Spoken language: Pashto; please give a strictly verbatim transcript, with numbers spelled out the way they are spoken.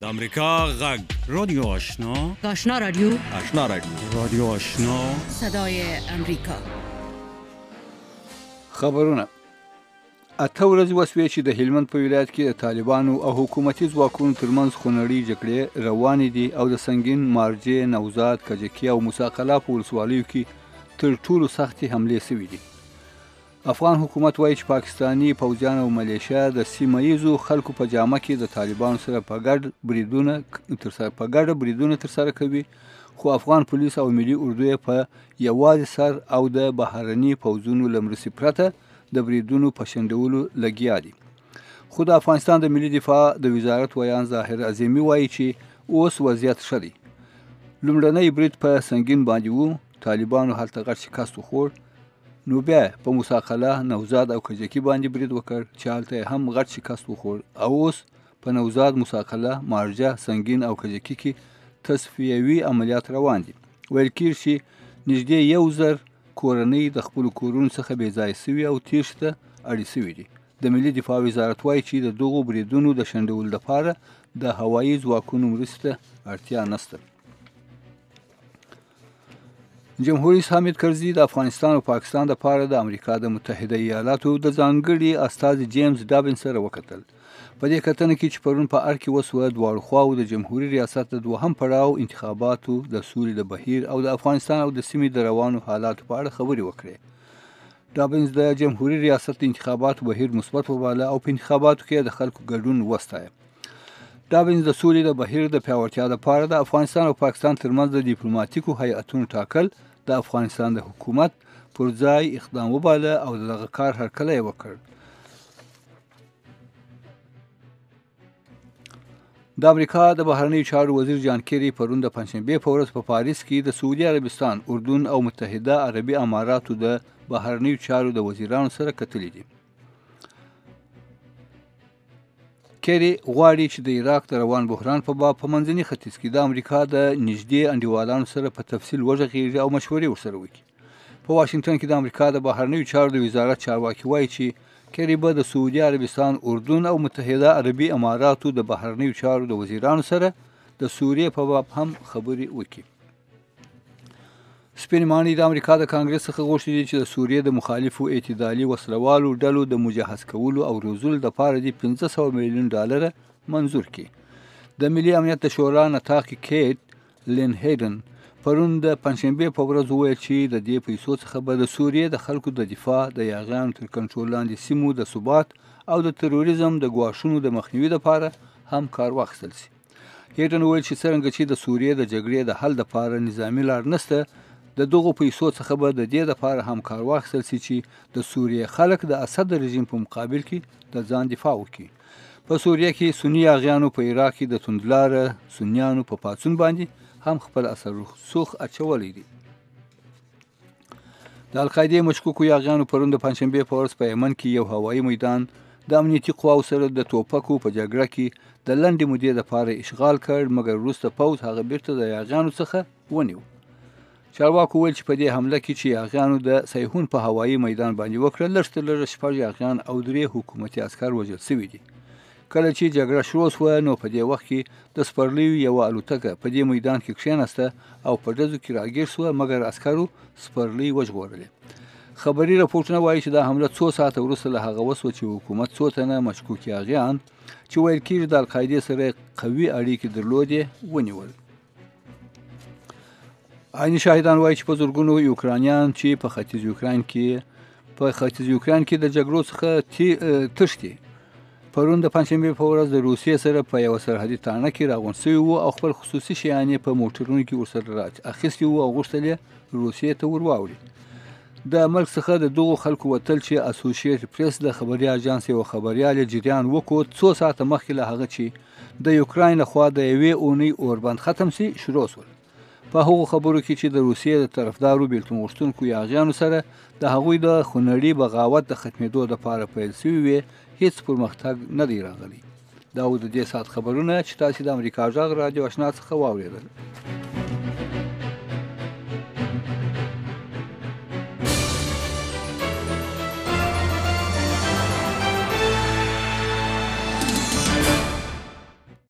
امریکا غږ رادیو آشنا آشنا رادیو آشنا رادیو رادیو آشنا صدای امریکا. خبرونه اته ورځې وسوې چې د هلمند په ولایت کې د طالبانو او حکومتي ځواکونو ترمنځ خونړۍ جګړې روانې دي او د سنگین مارجې، نوزاد، کجکي او موسی قلعه په ولسوالیو کې تر ټولو سختې حملې شوې دي. افغان حکومت وایي چې پاکستانی پوځیان او ملیشیا د سیمه ییزو خلکو په جامه کې د طالبانو سره په ګډ بریدونه ترسره په ګډه بریدونه ترسره کوي، خو افغان پولیس او ملي اردو یې په یوازې سر او د بهرني پوځونو له مرستې پرته د بریدونو په شنډولو لګیا دي. خو د افغانستان د ملي دفاع د وزارت ویان ظاهر عظیمي وایي چې اوس وضعیت ښه دی. لومړنی برید په سنگین باندې وو، طالبانو هلته غټ شکست وخوړ، نو بیا په موسی قلعه، نوزاد او کجکي باندې برید وکړ چې هلته هم غټ شکست وخوړ، او اوس په نوزاد، موسی قلعه، مارجه، سنگین او کجکي کې تصفیوي عملیات روان دي. ویل کېږي چې نږدې یو زر کورنۍ د خپلو کورونو څخه بې ځایه سوي او تېښتې ته اړې سوي دي. د ملي دفاع وزارت وایي چې د دغو بریدونو د شنډولو لپاره د هوایي ځواکونو مرستې ته اړتیا نشته. جمهوریت حامد کرزي د افغانستان او پاکستان لپاره د امریکا د متحده ایالاتو د ځانګړي استازي جیمز ډابین سره وکتل. په دې کتنه کې چې پرون په ار کې وسوه، دواړو خواو د جمهوري ریاست د دوهم پړاو انتخاباتو، د سولې د بهیر او د افغانستان او د سیمې د روانو حالاتو په اړه خبرې وکړې. ډابینز د جمهوري ریاست د انتخاباتو بهیر مثبت وباله او په انتخاباتو کې د خلکو ګډون وستایه. ډابینز د سولې د بهیر د پیاوړتیا لپاره د افغانستان او پاکستان ترمنځ د ډیپلوماټیکو هیئتونو ټاکل د افغانستان د حکومت پر ځای اقدام وباله او دغه کار هرکلی وکړ. د امریکا د بهرنیو چارو وزیر جان کیری پرون د پنجشنبې په ورځ په پاریس کې د سعودي عربستان، اردن او متحده عربي اماراتو د بهرنیو چارو د وزیرانو سره کتلي دي. کیری غواړي چې د عراق د روان بحران په باب په منځني ختیځ کې د امریکا د نږدې انډیوالانو سره په تفصیل وغږیږي او مشورې ورسره وکړي. په واشنګټن کې د امریکا د بهرنیو چارو د وزارت چارواکي وایي چې کیری به د سعودي عربستان، اردن او متحده عربي اماراتو د بهرنیو چارو د وزیرانو سره د سوریې په باب هم خبرې وکړي. سپین ماڼۍ د امریکا د کانګرس څخه غوښتي دي چې د سوریې د مخالفو اعتدالي وسلوالو ډلو د مجهز کولو او روزلو لپاره د پنځه سوه میلیون ډالره منظور کړي. د ملي امنیت د شورا نطاق کیټ لین هیډن پرون د پنجشنبې په ورځ وویل چې د دې پیسو څخه به د سوریې د خلکو د دفاع، د یاغیانو تر کنټرول لاندې سیمو د ثبات او د تروریزم د ګواښونو د مخنیوي لپاره هم کار واخیستل شي. هیډن وویل چې څرنګه چې د سوریې د جګړې د حل لپاره نظامي لار نشته، د دغو پیسو څخه به د دې لپاره هم کار واخیستل شي چې د سوریې خلک د اسد رژیم په مقابل کې د ځان دفاع وکړي. په سوریې کې سني یاغیانو په عراق کې د توندلاره سنیانو په پاڅون باندې هم خپل اثر رسوخ اچولی دی. د القاعدې مشکوکو یاغیانو پرون د پنجشنبې په ورځ په یمن کې یو هوایي میدان د امنیتي قواو سره د توپکو په جګړه کې د لنډې مودې لپاره اشغال کړ، مګر وروسته پوځ هغه بیرته د یاغیانو څخه ونیو. چارواکو ویل چې په دې حمله کې چې یاغیانو د سیحون په هوایي میدان باندې وکړه، لږ تر لږه شپږ یاغیان او درې حکومتي عسکر وژل شوي دي. کله چې جګړه شروع شوه نو په دې وخت کې د سپرلیو یوه الوتکه په دې میدان کې کښېناسته او په ډزو کې راګیر شوه، مګر عسکرو سپرلۍ وژغورلې. خبري راپورټونه وایي چې دا حمله څو ساعته وروسته له هغه وسوه چې حکومت څو تنه مشکوک یاغیان چې ویل کېږي د القاعدې سره قوي اړیکې درلودې ونیول. عیني شاهدان وایي چې په زرګونو یوکرانیان چې په ختیځ یوکراین کې په ختیځ یوکراین کې د جګړو څخه تښتي پرون د پنجشنبې په ورځ د روسیې سره په یوه سرحدي تاڼه کې راغونډ شوي وو او خپل خصوصي شیان یې په موټرونو کې ورسره را اخیستي وو او غوښتل یې روسیې ته ور واوړي. د ملک څخه د دغو خلکو وتل چې اسوسییټ پریس د خبري اژانس یو خبریال جریان وکړ څو ساعته مخکې له هغه چې د یوکراین لخوا د یوې اونۍ اوربند ختم شي شروع شول. په هغو خبرو کې چې د روسیې د طرفدارو بیلتون غوښتونکو یاغیانو سره د هغوی د خونړي بغاوت د ختمېدو لپاره پیل شوي وې، هیڅ پرمختګ نه دی راغلی. دا و د دې ساعت خبرونه چې تاسې د امریکا غږ رادیو آشنا څخه واورېدل.